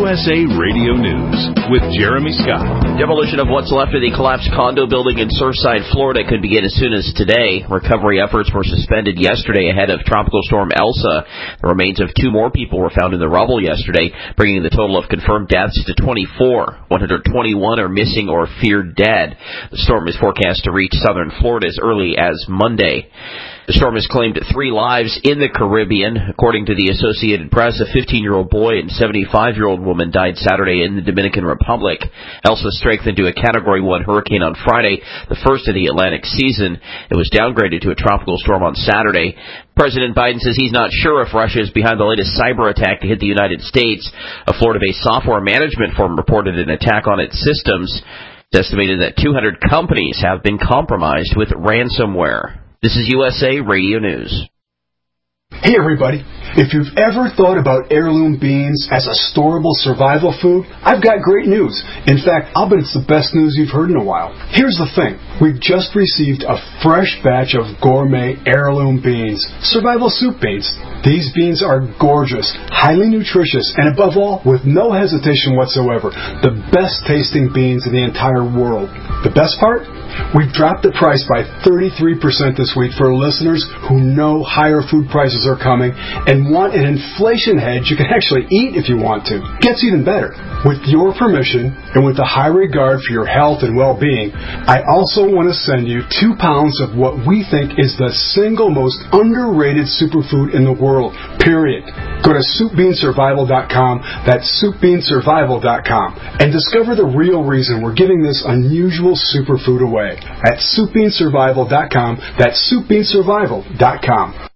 USA Radio News with Jeremy Scott. Demolition of what's left of the collapsed condo building in Surfside, Florida could begin as soon as today. Recovery efforts were suspended yesterday ahead of Tropical Storm Elsa. The remains of 2 more people were found in the rubble yesterday, bringing the total of confirmed deaths to 24. 121 are missing or feared dead. The storm is forecast to reach southern Florida as early as Monday. The storm has claimed 3 lives in the Caribbean. According to the Associated Press, a 15-year-old boy and 75-year-old woman died Saturday in the Dominican Republic. Elsa strengthened to a Category 1 hurricane on Friday, the first of the Atlantic season. It was downgraded to a tropical storm on Saturday. President Biden says he's not sure if Russia is behind the latest cyber attack to hit the United States. A Florida-based software management firm reported an attack on its systems. It's estimated that 200 companies have been compromised with ransomware. This is USA Radio News. Hey everybody, if you've ever thought about heirloom beans as a storable survival food, I've got great news. In fact, I'll bet it's the best news you've heard in a while. Here's the thing. We've just received a fresh batch of gourmet heirloom beans, survival soup beans. These beans are gorgeous, highly nutritious, and above all, with no hesitation whatsoever, the best tasting beans in the entire world. The best part? We've dropped the price by 33% this week for listeners who know higher food prices are coming and want an inflation hedge you can actually eat if you want to. Gets even better. With your permission and with a high regard for your health and well-being, I also want to send you 2 pounds of what we think is the single most underrated superfood in the world, period. Go to SoupBeanSurvival.com, that's SoupBeanSurvival.com, and discover the real reason we're giving this unusual superfood away at SoupBeanSurvival.com, that's SoupBeanSurvival.com.